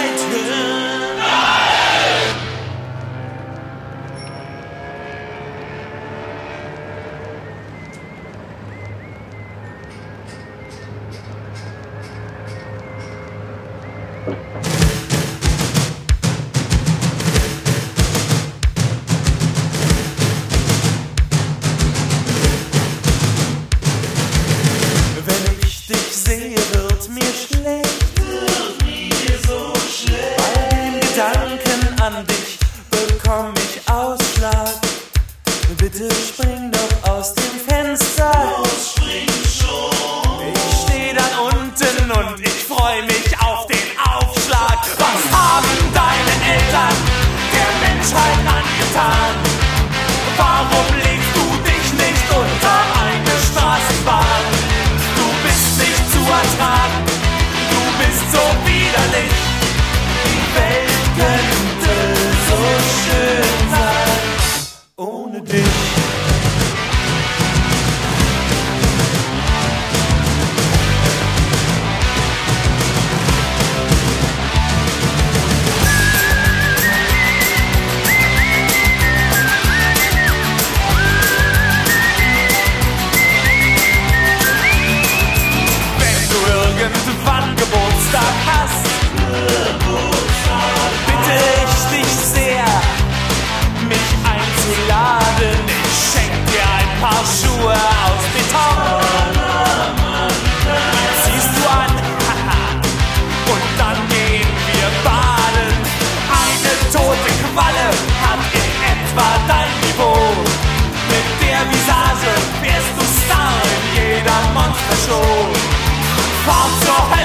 hören. Wenn ich dich sehe, wird mir schlecht. Bei dem Gedanken an dich bekomm ich Ausschlag. Bitte spring doch aus dem Fenster. Ich steh dann unten und ich freu mich auf den Aufschlag. Was haben deine Eltern der Menschheit angetan? Warum legst du dich nicht unter eine Straßenbahn? Du bist nicht zu ertragen, du bist so widerlich. Die Welt könnte so schön sein ohne dich. Irgendwann Geburtstag hast, bitte ich dich sehr, mich einzuladen. Ich schenk dir ein paar Schuhe aus Beton. Die ziehst du an, haha, und dann gehen wir baden. Eine tote Qualle hat in etwa dein Niveau. Mit der Visage wärst du Star in jeder Monstershow. Fahr zur Hölle!